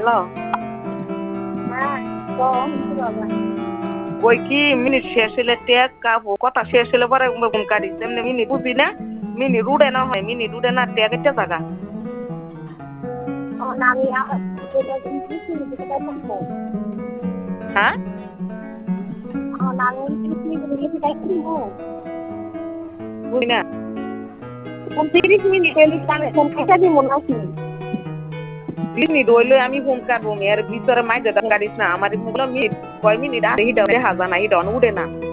hello হ্যাঁ ওই কি মিনিট শেষ হলে টেক কাপো কথা শেষ হলে পরে ফোন কাটিস এমনি মিনিট বুঝি না মিনিট উড়ে না হয় মিনিট উড়ে না টেক একটা জায়গা হ্যাঁ বুঝি না 30 মিনিট আমি ফোন কেটে দিব নাকি মিনিট হইলে আমি ফোন কাটবো এর ভিতরে মাইজে কাটিস না আমার মিনিট কয় মিনিট আর হিটা দেখা যায় না হিটা উড়ে না